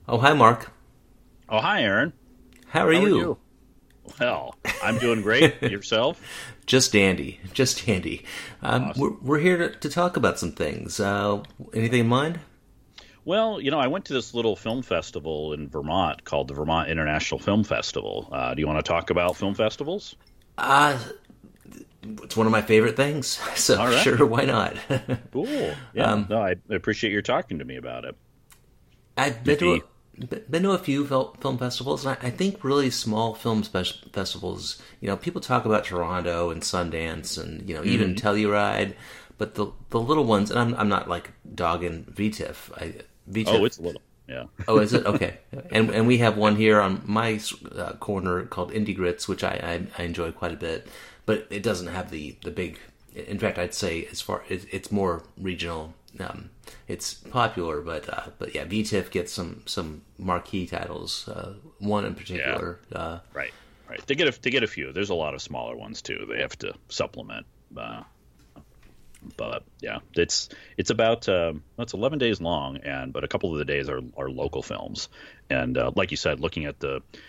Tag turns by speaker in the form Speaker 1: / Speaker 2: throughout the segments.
Speaker 1: Oh, hi, Mark.
Speaker 2: Oh, hi, Aaron.
Speaker 1: How are
Speaker 2: How are
Speaker 1: you?
Speaker 2: you? Well, I'm doing great. Yourself?
Speaker 1: Just dandy. Just dandy. We're,
Speaker 2: Awesome.
Speaker 1: we're here to talk about some things. Anything in mind?
Speaker 2: Well, I went to this little film festival in Vermont called the Vermont International Film Festival. Do you want to talk about film festivals?
Speaker 1: Uh, it's one of my favorite things. So,
Speaker 2: All right.
Speaker 1: sure, why not?
Speaker 2: Cool. Yeah. No, I appreciate your talking to me about it.
Speaker 1: I've
Speaker 2: You'd be,
Speaker 1: been to a few film festivals, and I think really small festivals. People talk about Toronto and Sundance, and even
Speaker 2: Mhm.
Speaker 1: Telluride, but the little ones. And I'm not like dogging VTIFF.
Speaker 2: Oh,
Speaker 1: VTIFF.
Speaker 2: it's a little. Yeah.
Speaker 1: Oh, is it okay? And we have one here on my corner called Indie Grits, which I enjoy quite a bit, but it doesn't have the big. In fact, I'd say it's more regional. It's popular, but yeah, VTIFF gets some marquee titles. One in
Speaker 2: Yeah.
Speaker 1: particular.
Speaker 2: Right. Right. To get a few. There's a lot of smaller ones too. They have to supplement. Uh, but yeah, it's about well, it's 11 days long, but a couple of the days are local films, and like you said, looking at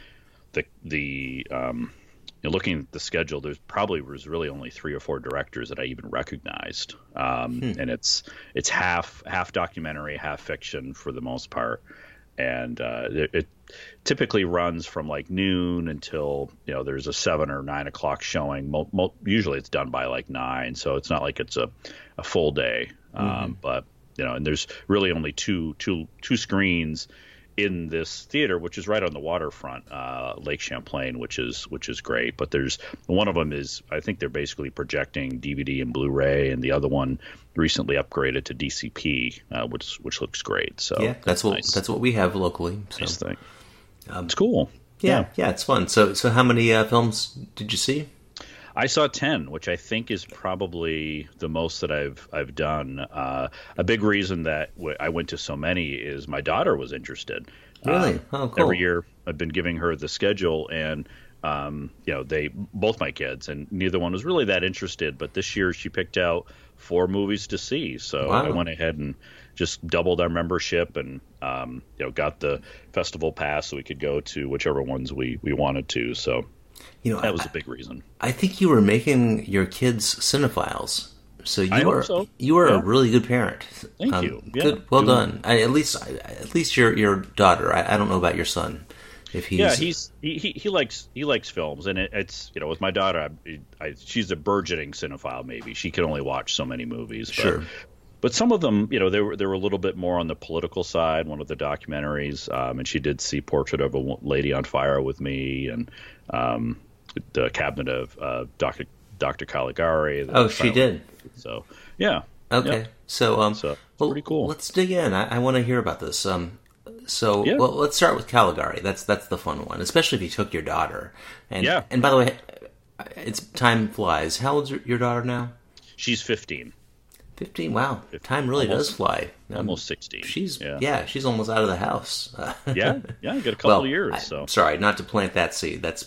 Speaker 2: the looking at the schedule, was really only three or four directors that I even recognized, and it's half documentary, half fiction for the most part, and it typically runs from like noon until there's a 7 or 9 o'clock showing. Usually it's done by like 9, so it's not like it's a full day. But and there's really only two screens in this theater, which is right on the waterfront, Lake Champlain, which is great. But there's one of them is, I think they're basically projecting DVD and Blu-ray, and the other one recently upgraded to DCP, which looks great. So
Speaker 1: Yeah, that's what
Speaker 2: nice,
Speaker 1: that's what we have locally. So
Speaker 2: nice thing. It's cool. Yeah.
Speaker 1: yeah, it's fun. So how many films did you see?
Speaker 2: I saw 10, which I think is probably the most that I've done. A big reason that I went to so many is my daughter was interested.
Speaker 1: Really? Oh,
Speaker 2: Every
Speaker 1: cool.
Speaker 2: year I've been giving her the schedule, and they both my kids, and neither one was really that interested. But this year she picked out 4 movies to see, so I
Speaker 1: Wow.
Speaker 2: went ahead and just doubled our membership, and got the festival pass so we could go to whichever ones we wanted to. So
Speaker 1: You know,
Speaker 2: that
Speaker 1: I,
Speaker 2: was a big reason.
Speaker 1: I think you were making your kids cinephiles. So
Speaker 2: I
Speaker 1: you
Speaker 2: hope
Speaker 1: are
Speaker 2: so.
Speaker 1: you are a
Speaker 2: Yeah.
Speaker 1: really good parent.
Speaker 2: Thank you. Yeah.
Speaker 1: Good, well
Speaker 2: Doing
Speaker 1: done. At least your daughter. I don't know about your son. If
Speaker 2: Yeah,
Speaker 1: he's
Speaker 2: he likes films, and it's with my daughter, she's a burgeoning cinephile. Maybe she can only watch so many movies, but
Speaker 1: sure.
Speaker 2: some of them, they were a little bit more on the political side. One of the documentaries, and she did see Portrait of a Lady on Fire with me, and um, the Cabinet of Dr. Caligari.
Speaker 1: Oh, she did.
Speaker 2: So yeah,
Speaker 1: Okay.
Speaker 2: yep.
Speaker 1: So
Speaker 2: So it's
Speaker 1: well,
Speaker 2: pretty cool.
Speaker 1: let's dig in. I want to hear about this.
Speaker 2: Yeah,
Speaker 1: Well, let's start with Caligari. That's the fun one, especially if you took your daughter.
Speaker 2: yeah.
Speaker 1: And by the way, it's time flies. How old's your daughter now?
Speaker 2: She's 15,
Speaker 1: 15. Wow, time really does
Speaker 2: almost
Speaker 1: fly.
Speaker 2: almost 16.
Speaker 1: She's
Speaker 2: Yeah,
Speaker 1: yeah, she's almost out of the house.
Speaker 2: yeah, yeah. Got a couple
Speaker 1: Well,
Speaker 2: of years,
Speaker 1: I'm
Speaker 2: so
Speaker 1: sorry, not to plant that seed. That's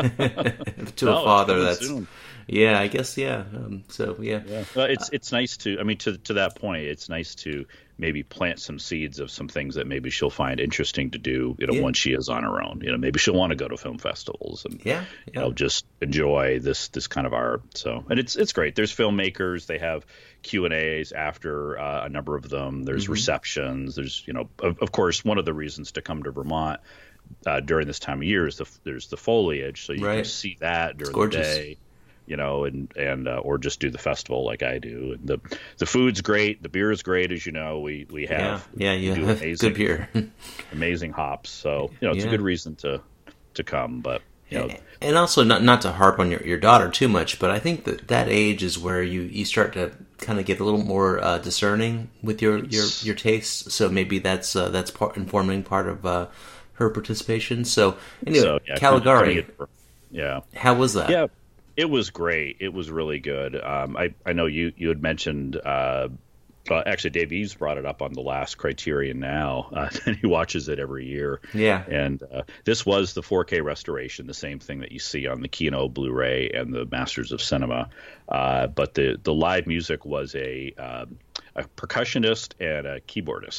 Speaker 1: to a
Speaker 2: no, it's
Speaker 1: father.
Speaker 2: coming
Speaker 1: That's
Speaker 2: soon.
Speaker 1: yeah, I guess yeah. So yeah,
Speaker 2: Yeah, well, it's nice to. I mean, to that point, it's nice to maybe plant some seeds of some things that maybe she'll find interesting to do.
Speaker 1: yeah,
Speaker 2: Once she is on her own. Maybe she'll want to go to film festivals and
Speaker 1: yeah, yeah.
Speaker 2: just enjoy this kind of art. So, and it's great. There's filmmakers. They have Q&As after a number of them. There's receptions. There's of course, one of the reasons to come to Vermont during this time of year is there's the foliage, so you can
Speaker 1: Right.
Speaker 2: see that
Speaker 1: It's
Speaker 2: during the
Speaker 1: gorgeous.
Speaker 2: day. And or just do the festival like I do. And the food's great, the beer is great, as you know. We
Speaker 1: Yeah,
Speaker 2: have
Speaker 1: yeah,
Speaker 2: we do
Speaker 1: yeah. Good beer.
Speaker 2: amazing hops, so it's a
Speaker 1: Yeah.
Speaker 2: good reason to come. But
Speaker 1: And also, not to harp on your daughter too much, but I think that age is where you start to kind of get a little more discerning with your tastes. So maybe that's informing part of her participation. So anyway,
Speaker 2: so yeah,
Speaker 1: Caligari,
Speaker 2: yeah.
Speaker 1: how was that?
Speaker 2: Yeah, it was great. It was really good. I know you had mentioned. Actually, Dave Eves brought it up on the last Criterion Now, and he watches it every year.
Speaker 1: Yeah,
Speaker 2: And this was the 4K restoration, the same thing that you see on the Kino Blu-ray and the Masters of Cinema. But the live music was a percussionist and a keyboardist.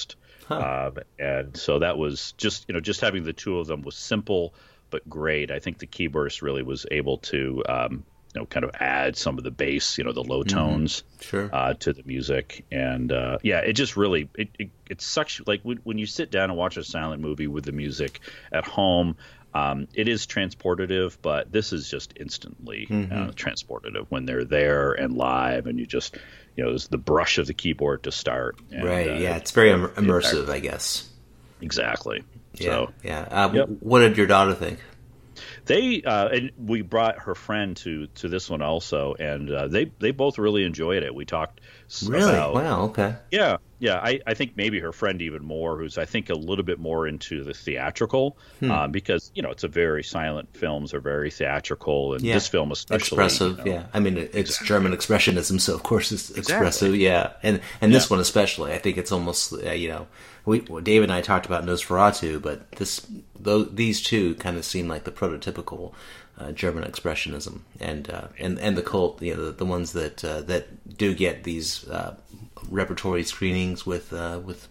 Speaker 2: And so that was just just having the two of them was simple but great. I think the keyboardist really was able to kind of add some of the bass, the low tones,
Speaker 1: Sure.
Speaker 2: To the music, and it just really it's such like when you sit down and watch a silent movie with the music at home. It is transportative, but this is just instantly transportative when they're there and live, and you just, there's the brush of the keyboard to start. And,
Speaker 1: right. Yeah. It's very immersive, I guess.
Speaker 2: Exactly.
Speaker 1: Yeah.
Speaker 2: So,
Speaker 1: yeah. What did your daughter think?
Speaker 2: They and we brought her friend to this one also, and they both really enjoyed it. We talked
Speaker 1: Really?
Speaker 2: about,
Speaker 1: Wow. Okay.
Speaker 2: yeah. I think maybe her friend even more, who's I think a little bit more into the theatrical, because it's a very silent films are very theatrical, and this film especially
Speaker 1: expressive. Yeah, I mean it's German expressionism, so of course it's expressive. Yeah, and this one especially, I think it's almost Dave and I talked about Nosferatu, but these two kind of seem like the prototypical German expressionism, and the cult, the ones that do get these repertory screenings with what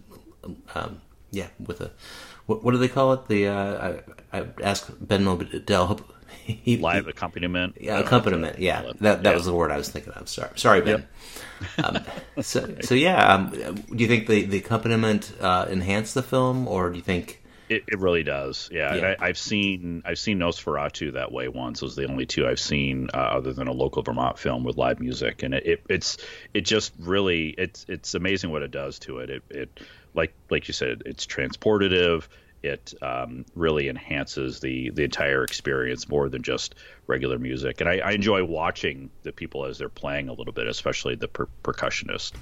Speaker 1: do they call it? I asked Ben Modell.
Speaker 2: Live accompaniment.
Speaker 1: Yeah, accompaniment. Yeah, that was the word I was thinking of. Sorry, Ben. Yep. Do you think the accompaniment enhanced the film, or do you think?
Speaker 2: It really does, yeah. And I've seen Nosferatu that way once. Those are the only two I've seen other than a local Vermont film with live music, and it's just really it's amazing what it does to it. It like you said, it's transportative. It really enhances the entire experience more than just regular music. And I enjoy watching the people as they're playing a little bit, especially the percussionist.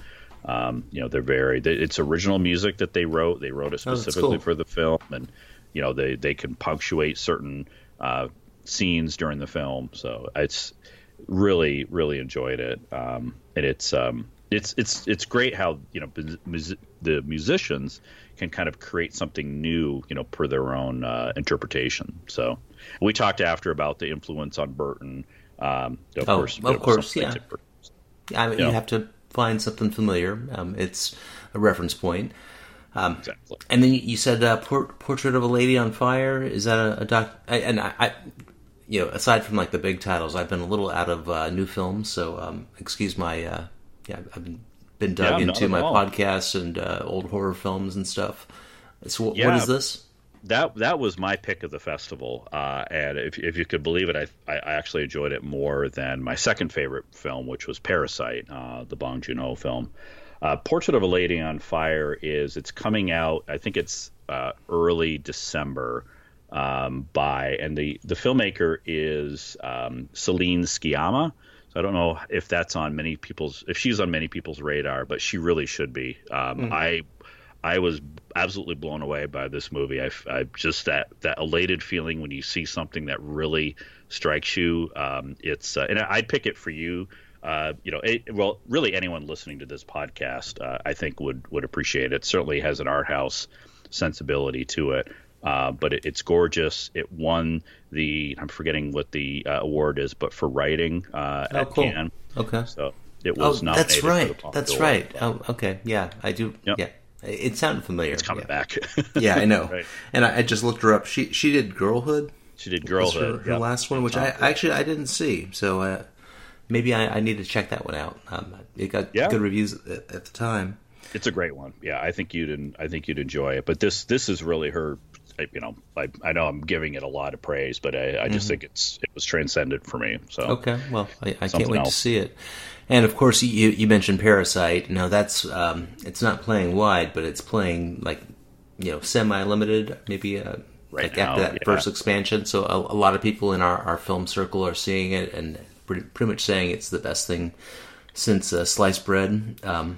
Speaker 2: It's original music that they wrote. They wrote it specifically for the film, and they can punctuate certain scenes during the film. So it's really, really enjoyed it. And it's great how the musicians can kind of create something new, per their own interpretation. So we talked after about the influence on Burton. Of
Speaker 1: course, yeah. I mean, you have to find something familiar. It's a reference point.
Speaker 2: Exactly.
Speaker 1: And then you said Portrait of a Lady on Fire. Is that a doc? And I aside from like the big titles, I've been a little out of new films, so excuse my I've been dug into my podcasts and old horror films and stuff. So what is this?
Speaker 2: That was my pick of the festival, and if you could believe it, I actually enjoyed it more than my second favorite film, which was Parasite, the Bong Joon-ho film. Portrait of a Lady on Fire it's coming out. I think it's early December. And the filmmaker is Celine Sciamma. So I don't know if that's on if she's on many people's radar, but she really should be. I was absolutely blown away by this movie. I just that elated feeling when you see something that really strikes you. And I'd pick it for you. Really anyone listening to this podcast, I think would appreciate it. It certainly has an art house sensibility to it. But it's gorgeous. It won I'm forgetting what the award is, but for writing at Cannes.
Speaker 1: Okay.
Speaker 2: So it was nominated.
Speaker 1: That's right.
Speaker 2: That's right.
Speaker 1: Oh, okay. Yeah, I do. Yep. Yeah. It sounded familiar.
Speaker 2: It's coming back.
Speaker 1: Yeah, I know.
Speaker 2: Right.
Speaker 1: And I just looked her up. She did Girlhood.
Speaker 2: She did Girlhood.
Speaker 1: Her last one, which I didn't see. So maybe I need to check that one out. It got good reviews at the time.
Speaker 2: It's a great one. Yeah, I think you'd enjoy it. But this is really her. I know I'm giving it a lot of praise, but I just think it was transcendent for me. So
Speaker 1: okay, well, I can't wait to see it. And of course, you mentioned Parasite. Now that's it's not playing wide, but it's playing like semi-limited, maybe
Speaker 2: right
Speaker 1: like
Speaker 2: now,
Speaker 1: after that first expansion. So a lot of people in our film circle are seeing it and pretty much saying it's the best thing since sliced bread.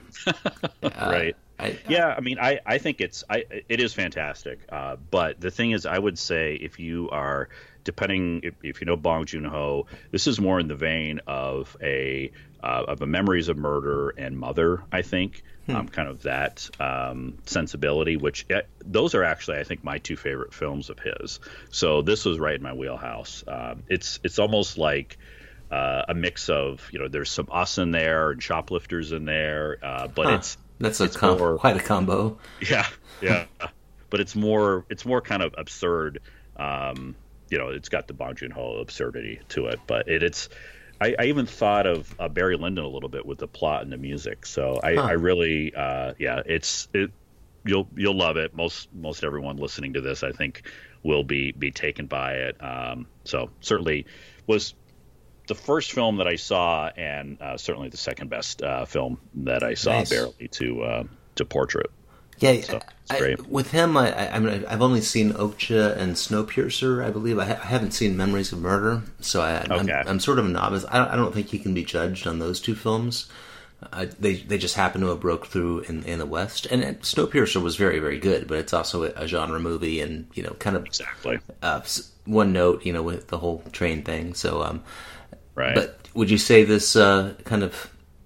Speaker 2: Right. I mean, I think it is fantastic. But the thing is, I would say if you are if you know Bong Joon-ho, this is more in the vein of a Memories of Murder and Mother, I think. Kind of that sensibility, which those are actually, I think, my two favorite films of his. So this was right in my wheelhouse. It's almost like a mix of, there's some Us in there and Shoplifters in there, but
Speaker 1: That's
Speaker 2: more,
Speaker 1: quite a combo.
Speaker 2: yeah, yeah, but it's more kind of absurd. It's got the Bong Joon-ho absurdity to it, but it's. I even thought of Barry Lyndon a little bit with the plot and the music. So I really, you'll love it. Most everyone listening to this, I think, will be taken by it. So certainly was the first film that I saw, and certainly the second best film that I saw. Nice. Barely to Portrait.
Speaker 1: Yeah, so great. With him, I've only seen Okja and Snowpiercer, I believe. I haven't seen Memories of Murder, so I'm sort of a novice. I don't think he can be judged on those two films. They just happen to have broke through in the West. And Snowpiercer was very, very good, but it's also a genre movie, and kind of
Speaker 2: exactly
Speaker 1: one note, with the whole train thing. So,
Speaker 2: right.
Speaker 1: But would you say this kind of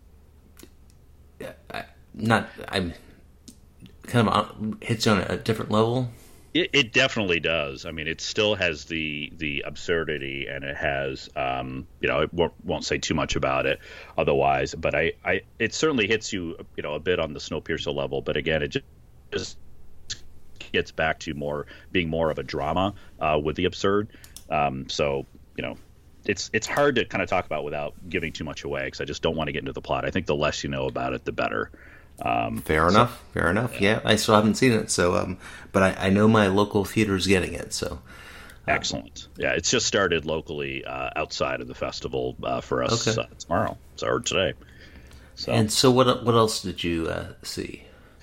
Speaker 1: hits you on a different level?
Speaker 2: It definitely does. I mean, it still has the absurdity, and it has, I won't say too much about it otherwise, but it certainly hits you, a bit on the Snowpiercer level. But again, it just gets back to being more of a drama with the absurd. So, it's hard to kind of talk about without giving too much away, because I just don't want to get into the plot. I think the less you know about it, the better.
Speaker 1: Fair enough. Yeah, I still haven't seen it, so but I know my local theater's getting it, so
Speaker 2: excellent. Yeah, it's just started locally outside of the festival for us tomorrow, or today.
Speaker 1: So what else did you see?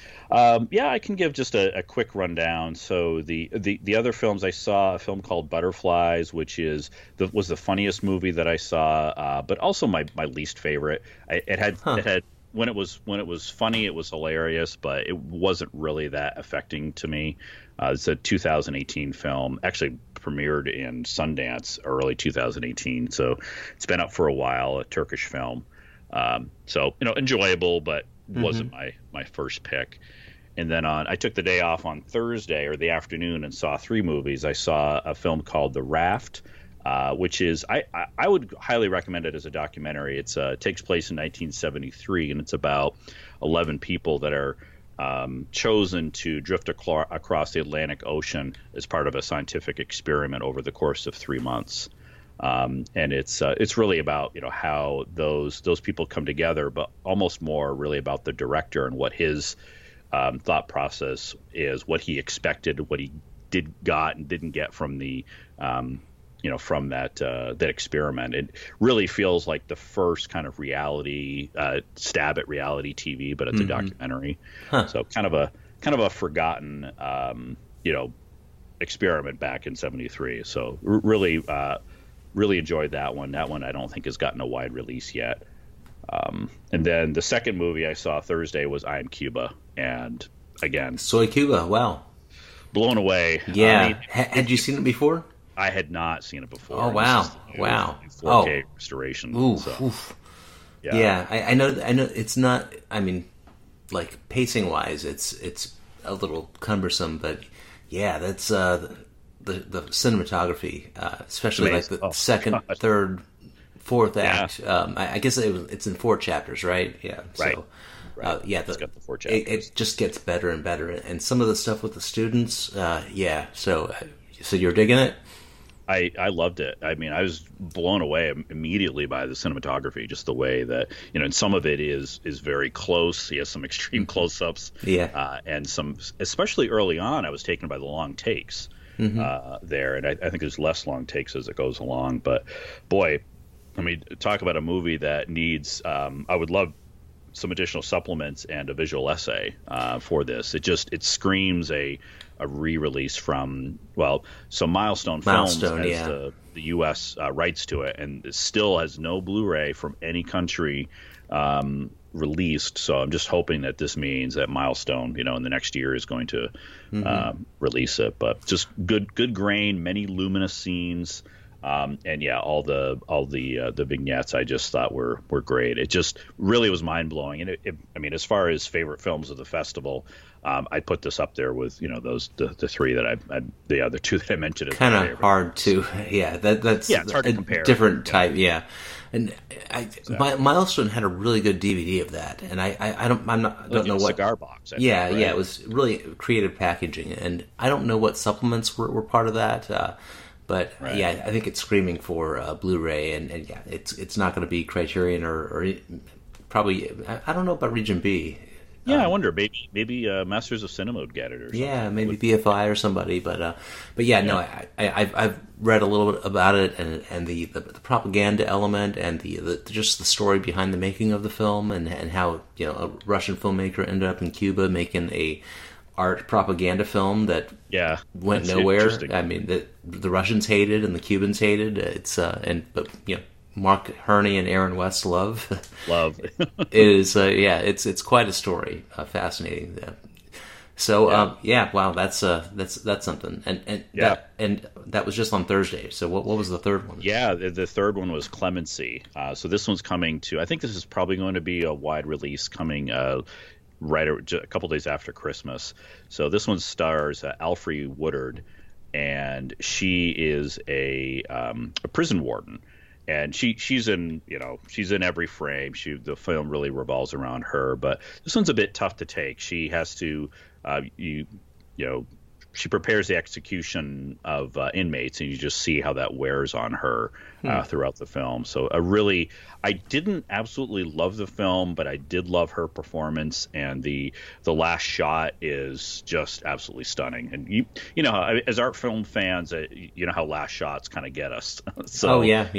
Speaker 2: I can give just a quick rundown. So the other films I saw, a film called Butterflies, which was the funniest movie that I saw, but also my least favorite. It had. When it was funny, it was hilarious, but it wasn't really that affecting to me. It's a 2018 film, actually premiered in Sundance early 2018, so it's been up for a while. A Turkish film, so enjoyable, but wasn't my first pick. And then I took the day off on Thursday or the afternoon and saw 3 movies. I saw a film called The Raft, which is I would highly recommend it as a documentary. It takes place in 1973, and it's about 11 people that are chosen to drift across the Atlantic Ocean as part of a scientific experiment over the course of 3 months. And it's really about how those people come together, but almost more really about the director and what his thought process is, what he expected, what he got and didn't get from the from that experiment. It really feels like the first kind of reality stab at reality TV, but it's a documentary. So kind of a forgotten experiment back in '73. So really enjoyed that one. That one I don't think has gotten a wide release yet. And then the second movie I saw Thursday was I Am Cuba, and again,
Speaker 1: Soy Cuba. Wow,
Speaker 2: blown away.
Speaker 1: Yeah, had you seen it before?
Speaker 2: I had not seen it before.
Speaker 1: Oh wow! Wow!
Speaker 2: 4K restoration.
Speaker 1: Oof. Yeah. I know. It's not. I mean, like pacing wise, it's a little cumbersome, but yeah, that's the cinematography, especially
Speaker 2: amazing.
Speaker 1: Like the second, third, fourth act. I guess it's in 4 chapters, right? Yeah.
Speaker 2: Right.
Speaker 1: So,
Speaker 2: right.
Speaker 1: It's
Speaker 2: got the 4 chapters.
Speaker 1: It just gets better and better, and some of the stuff with the students. So you're digging it?
Speaker 2: I loved it. I mean, I was blown away immediately by the cinematography, just the way that, and some of it is very close. He has some extreme close-ups.
Speaker 1: Yeah.
Speaker 2: And some, especially early on, I was taken by the long takes there. And I think there's less long takes as it goes along. But, boy, I mean, talk about a movie that needs, I would love some additional supplements and a visual essay for this. It screams a re-release from, so Milestone Films has the U.S. rights to it, and it still has no Blu-ray from any country released. So I'm just hoping that this means that Milestone, in the next year is going to release it. But just good grain, many luminous scenes. And yeah, all the vignettes I just thought were great. It just really was mind blowing. And I mean, as far as favorite films of the festival, I put this up there with those the three that the other two that I mentioned.
Speaker 1: Kind of hard to, that's
Speaker 2: it's hard to compare.
Speaker 1: Different type, And Milestone had a really good DVD of that, and I don't know what
Speaker 2: cigar box.
Speaker 1: It was really creative packaging, and I don't know what supplements were part of that. But I think it's screaming for Blu-ray, and it's not going to be Criterion or probably, I don't know about Region B.
Speaker 2: I wonder, maybe Masters of Cinema would get it or something.
Speaker 1: Yeah, maybe BFI or somebody, but no, I've read a little bit about it, and the propaganda element, and just the story behind the making of the film, and how a Russian filmmaker ended up in Cuba making a art propaganda film that went nowhere. I mean, the Russians hated and the Cubans hated. But Mark Herney and Aaron West love. It is it's quite a story, fascinating. So wow, that's something. And that was just on Thursday. So what was the third one?
Speaker 2: Yeah, the third one was Clemency. So this one's coming to, I think this is probably going to be a wide release coming right a couple days after Christmas. So this one stars Alfre Woodard, and she is a prison warden, and she's in every frame. The film really revolves around her, but this one's a bit tough to take. She has to she prepares the execution of inmates, and you just see how that wears on her throughout the film. So I didn't absolutely love the film, but I did love her performance, and the last shot is just absolutely stunning. And as art film fans, you know how last shots kind of get us. So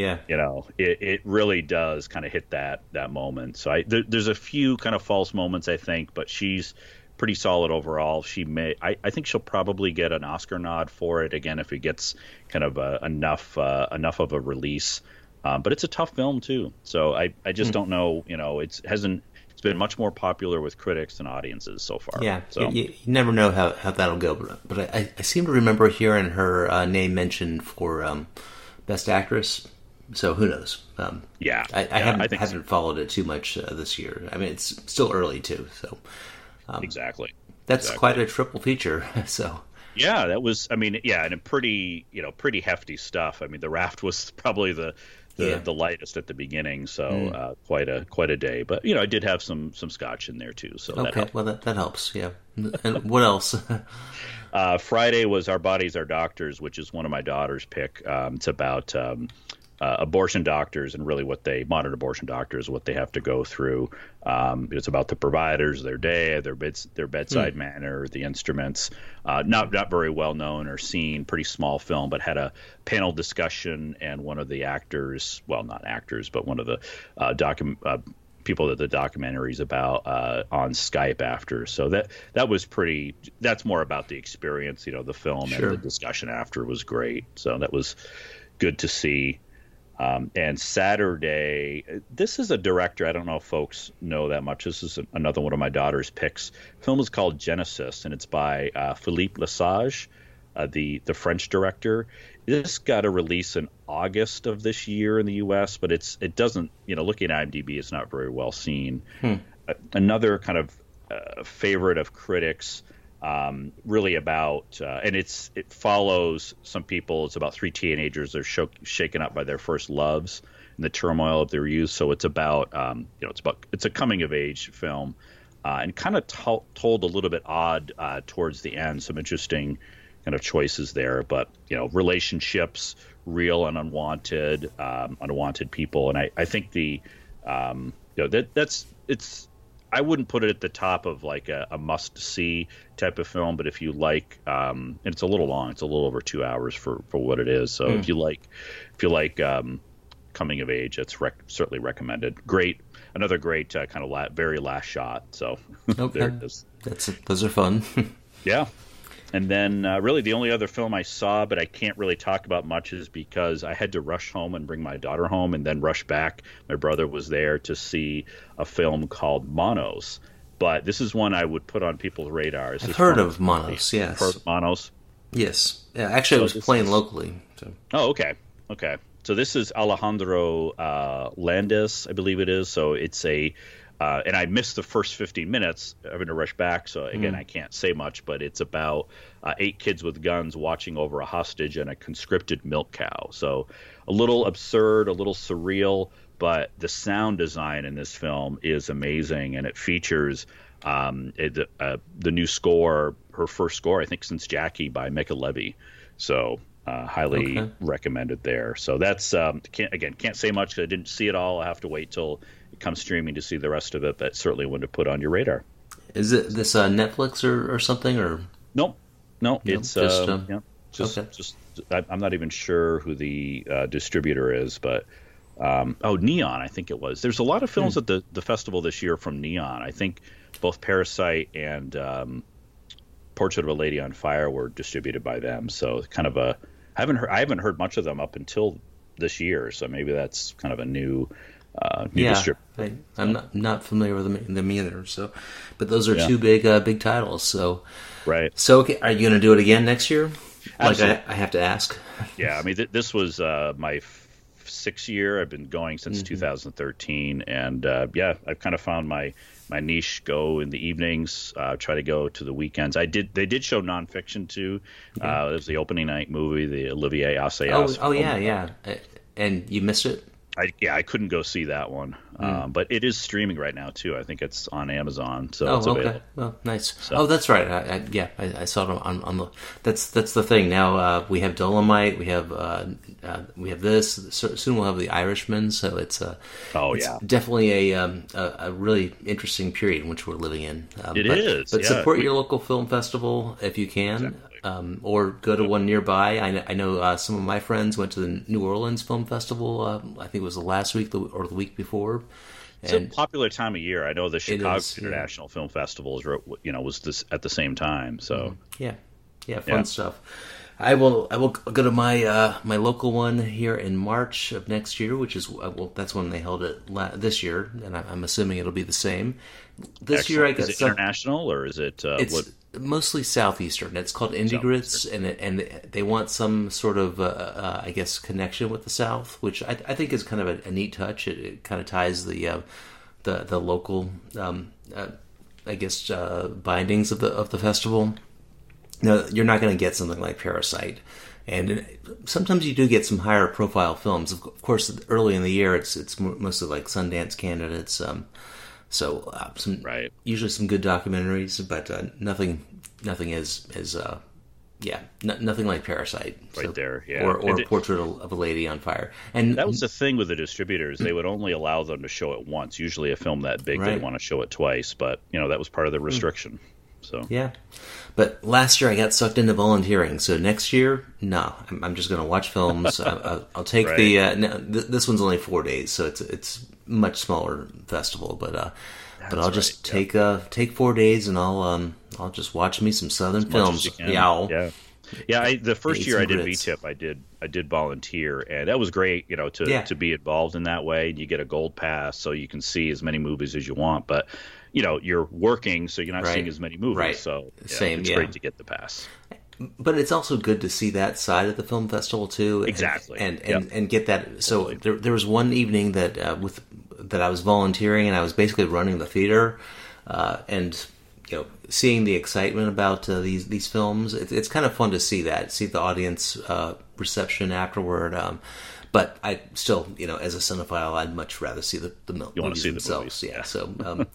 Speaker 2: it really does kind of hit that moment. So there's a few kind of false moments, I think, but she's pretty solid overall. I think she'll probably get an Oscar nod for it again if it gets kind of enough of a release. But it's a tough film too, so I just don't know. It's been much more popular with critics than audiences so far.
Speaker 1: Yeah,
Speaker 2: so
Speaker 1: you never know how that'll go. But I seem to remember hearing her name mentioned for Best Actress. So who knows? I haven't followed it too much this year. I mean, it's still early too, so.
Speaker 2: Exactly.
Speaker 1: That's quite a triple feature. So.
Speaker 2: Yeah, that was. I mean, and a pretty hefty stuff. I mean, The Raft was probably the lightest at the beginning, so quite a day. But I did have some scotch in there too. So
Speaker 1: okay, that helps. Yeah. And what else?
Speaker 2: Friday was Our Bodies, Our Doctors, which is one of my daughter's pick. It's about abortion doctors and really modern abortion doctors, what they have to go through. It's about the providers, their day, their bedside manner, the instruments. Not very well known or seen, pretty small film, but had a panel discussion, and one of the actors, well, not actors, but one of the people that the documentary is about on Skype after. So that was pretty. That's more about the experience, the film. Sure. And the discussion after was great. So that was good to see. And Saturday, this is a director, I don't know if folks know that much. This is another one of my daughter's picks. The film is called Genesis, and it's by Philippe Lesage, the French director. This got a release in August of this year in the U.S., but it doesn't, looking at IMDb, it's not very well seen. Another kind of favorite of critics. Really about, and it follows some people. It's about three teenagers. They're shaken up by their first loves and the turmoil of their youth. So it's about, it's a coming of age film, and kind of told a little bit odd towards the end. Some interesting kind of choices there, but relationships, real and unwanted people, and I think it's. I wouldn't put it at the top of like a must-see type of film, but if you like, and it's a little long, it's a little over 2 hours for what it is. So if you like coming of age, it's certainly recommended. Another great kind of very last shot. So
Speaker 1: okay. There it is. Those are fun.
Speaker 2: Yeah. And then really the only other film I saw, but I can't really talk about much, is because I had to rush home and bring my daughter home and then rush back. My brother was there to see a film called Monos. But this is one I would put on people's radars.
Speaker 1: I've heard of Monos, yes.
Speaker 2: Heard of Monos?
Speaker 1: Yes. Yeah, actually, I was playing locally. So.
Speaker 2: Oh, okay. Okay. So this is Alejandro Landes, I believe it is. So it's a And I missed the first 15 minutes, having to rush back. So again, I can't say much, but it's about 8 kids with guns watching over a hostage and a conscripted milk cow. So a little absurd, a little surreal, but the sound design in this film is amazing, and it features the new score, her first score, I think, since Jackie by Mika Levy. So highly recommended there. So that's can't say much because I didn't see it all. I have to wait till it comes streaming to see the rest of it. But certainly one to put on your radar.
Speaker 1: Is it this Netflix or something or?
Speaker 2: Nope. No, it's just I'm not even sure who the distributor is, but Neon, I think it was. There's a lot of films at the festival this year from Neon. I think both Parasite and Portrait of a Lady on Fire were distributed by them. So kind of I haven't heard much of them up until this year. So maybe that's kind of a new distributor.
Speaker 1: I'm not familiar with them either. So, but those are two big titles. So,
Speaker 2: right.
Speaker 1: So, okay, are you going to do it again next year?
Speaker 2: Absolutely.
Speaker 1: Like I have to ask.
Speaker 2: Yeah, I mean, this was my 6th year. I've been going since 2013, and I've kind of found my niche. Go in the evenings, try to go to the weekends. They did show Nonfiction too. It was the opening night movie, the Olivier Assayas.
Speaker 1: Oh yeah. And you missed it?
Speaker 2: I couldn't go see that one, but it is streaming right now too. I think it's on Amazon, so it's available.
Speaker 1: Well, nice. So. That's right. I saw it on the. That's the thing. Now we have Dolomite. We have this. Soon we'll have The Irishman. So it's definitely a really interesting period in which we're living in.
Speaker 2: It is.
Speaker 1: But support your local film festival if you can. Exactly. Or go to one nearby. I know some of my friends went to the New Orleans Film Festival. I think it was the last week or the week before.
Speaker 2: It's a popular time of year. I know the Chicago International Film Festival was this at the same time. So
Speaker 1: fun stuff. I will go to my my local one here in March of next year, which is that's when they held it this year, and I'm assuming it'll be the same. This year, I guess.
Speaker 2: Is it international or is it?
Speaker 1: It's mostly southeastern. It's called Indie Grits, and they want some sort of I guess connection with the South, which I think is kind of a neat touch. It kind of ties the local I guess bindings of the festival. No, you're not going to get something like Parasite, and sometimes you do get some higher profile films. Of course, early in the year, it's mostly like Sundance candidates. Usually some good documentaries, but nothing nothing like Parasite.
Speaker 2: Right there, yeah.
Speaker 1: Or Portrait of a Lady on Fire. And
Speaker 2: that was the thing with the distributors; they would only allow them to show it once. Usually, a film that big, they want to show it twice. But that was part of the restriction. So
Speaker 1: yeah, but last year I got sucked into volunteering. So next year, no, I'm just going to watch films. I'll take this one's only 4 days, so it's much smaller festival. But I'll just take 4 days and I'll just watch me some Southern films.
Speaker 2: The first year I did VTIP, I did volunteer, and that was great. To be involved in that way. You get a gold pass, so you can see as many movies as you want, but. You're working, so you're not seeing as many movies. Right. So it's great to get the pass.
Speaker 1: But it's also good to see that side of the film festival too.
Speaker 2: Exactly.
Speaker 1: And get that. So there was one evening that that I was volunteering, and I was basically running the theater, and seeing the excitement about these films. It's kind of fun to see the audience reception afterward. But I still, as a cinephile, I'd much rather see the movies themselves.
Speaker 2: Yeah.
Speaker 1: So.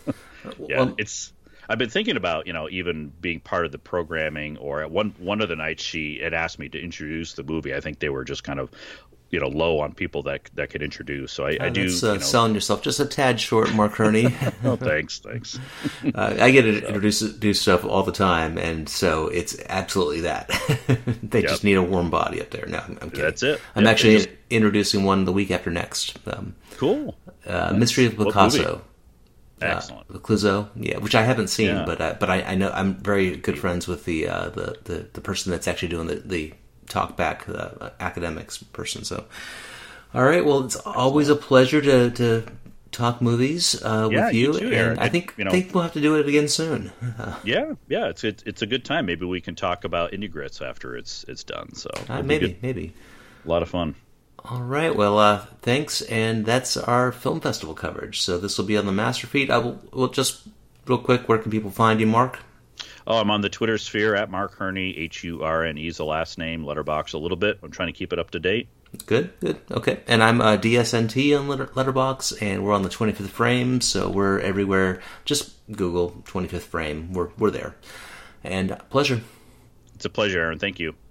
Speaker 2: I've been thinking about even being part of the programming, or at one of the nights she had asked me to introduce the movie. I think they were just kind of low on people that could introduce. So I do
Speaker 1: selling yourself just a tad short, Mark Herney.
Speaker 2: Oh, thanks.
Speaker 1: I get to do stuff all the time, and so it's absolutely that. They just need a warm body up there. No, I'm kidding.
Speaker 2: That's it.
Speaker 1: I'm actually introducing one the week after next.
Speaker 2: Cool.
Speaker 1: Mystery of Picasso.
Speaker 2: Excellent.
Speaker 1: Clouseau, which I haven't seen, but I know I'm very good friends with the person that's actually doing the talk back, academics person. So, all right, well, it's always a pleasure to talk movies with you,
Speaker 2: too,
Speaker 1: and I think we'll have to do it again soon.
Speaker 2: It's a good time. Maybe we can talk about Indie Grits after it's done. So
Speaker 1: maybe
Speaker 2: a lot of fun.
Speaker 1: All right. Well, thanks, and that's our film festival coverage. So this will be on the master feed. We'll just real quick. Where can people find you, Mark?
Speaker 2: Oh, I'm on the Twitter sphere at Mark Hurney. Hurne is the last name. Letterbox a little bit. I'm trying to keep it up to date.
Speaker 1: Good. Okay. And I'm DSNT on Letterbox, and we're on the 25th Frame, so we're everywhere. Just Google 25th Frame. We're there. And pleasure.
Speaker 2: It's a pleasure, Aaron. Thank you.